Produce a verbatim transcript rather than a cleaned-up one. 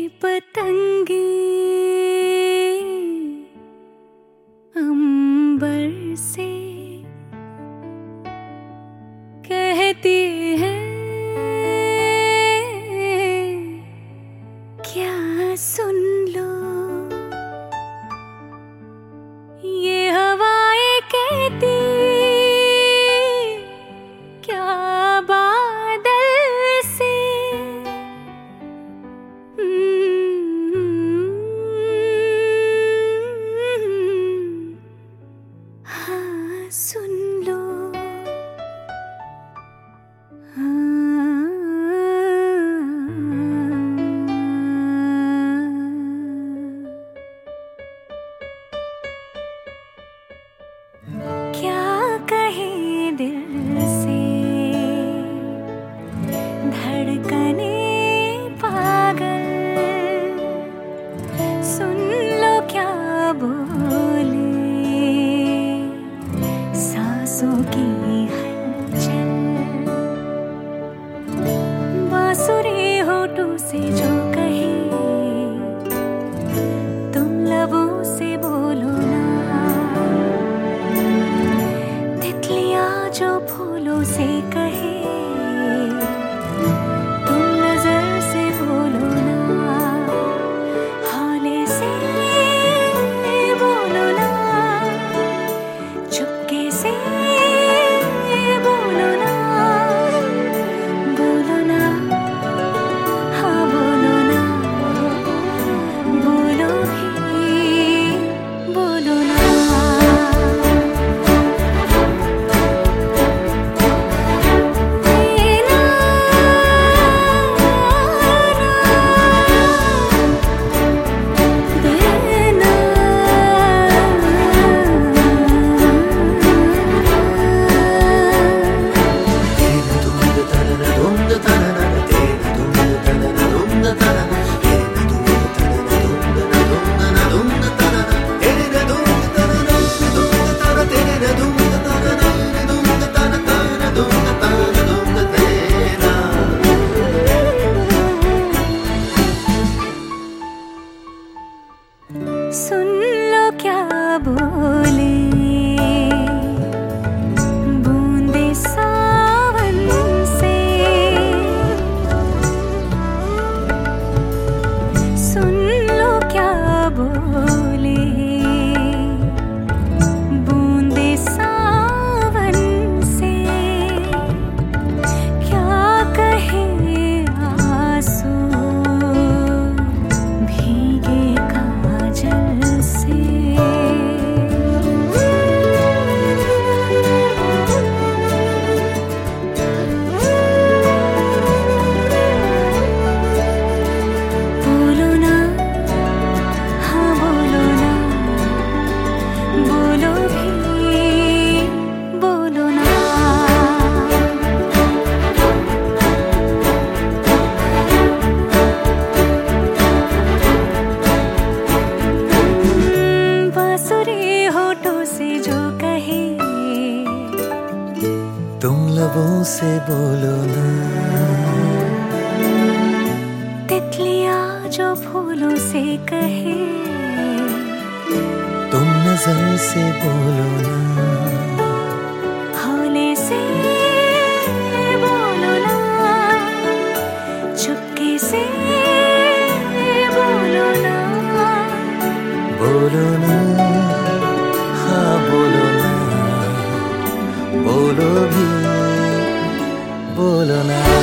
पतंगे अंबर से कहती हैं, क्या सुन लो। ये हवाएं कहती, क्या बादल से। हाँ सुन लो। क्या कहे दिल से धड़कने पागल, सुन लो क्या बोले सांसों की हलचल। बांसुरी होठों से जो कहे तुम लबों से बोलो ना। तितलियां जो फूलों से कहे तुम नजर से बोलो ना। हौले से बोलो ना, चुपके से बोलो ना। बोलो ना, हाँ बोलो ना, बोलो भी बोलो ना। सुन लो क्या बोले बूंदे सावन से। सुन लो क्या बोले बूंदे सावन से। क्या कहे आंसू भीगे काजल से। बोलो ना, हाँ बोलो ना, बोलो भी बोलो ना। बांसुरी होठों से जो कहे तुम लबों से बोलो ना। तितलियां जो फूलों से कहे तुम नजर से बोलो ना। हौले से बोलो ना, चुपके से बोलो ना। बोलो ना, हाँ बोलो ना, बोलो भी बोलो ना।